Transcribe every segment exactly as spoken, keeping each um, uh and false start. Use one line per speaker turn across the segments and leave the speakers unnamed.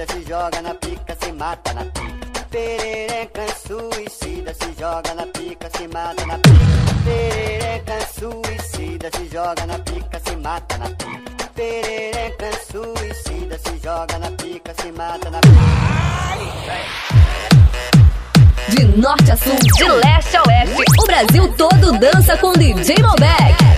suicida, se joga na pica, se mata na pica. Perereca suicida, se joga na pica, se mata na pica. Perereca suicida, se joga na pica, se mata na pica. Perereca suicida, se joga na pica, se mata na pica.
De norte a sul, de leste a oeste, o Brasil todo dança com D J Malbec.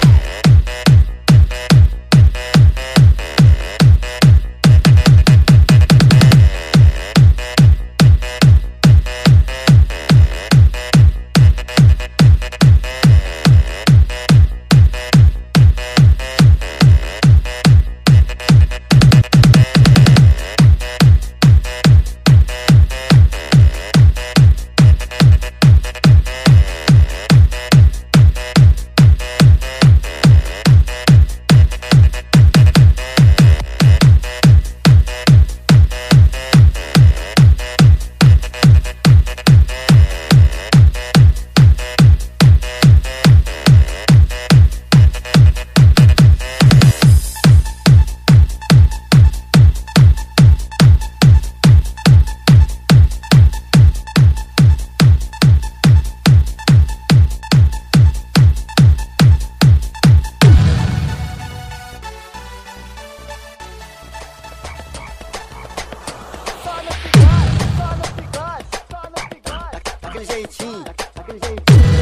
Aquele jeitinho, aquele jeitinho.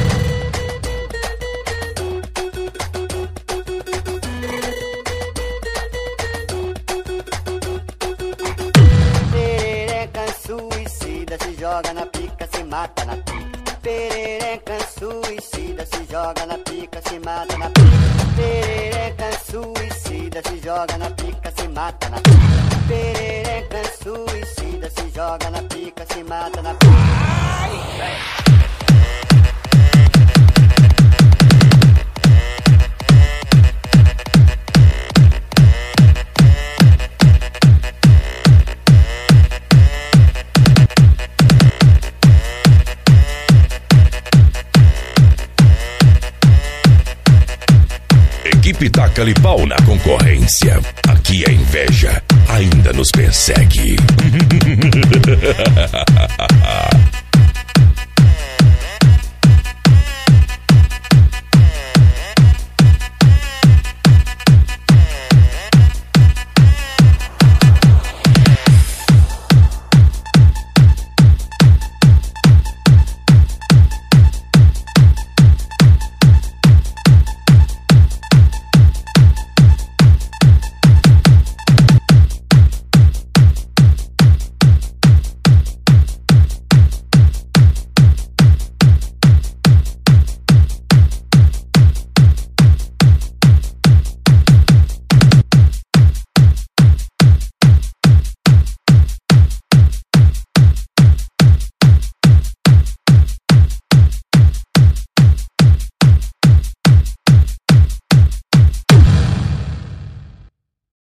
Perereca suicida, se joga na pica, se mata na pica. Perereca suicida, se joga na pica, se mata na pica. Perereca suicida, se joga na pica, se mata na pica. Perereca suicida, se joga na pica, se mata na pica.
Equipe taca-lhe pau na concorrência. Aqui a inveja ainda nos persegue.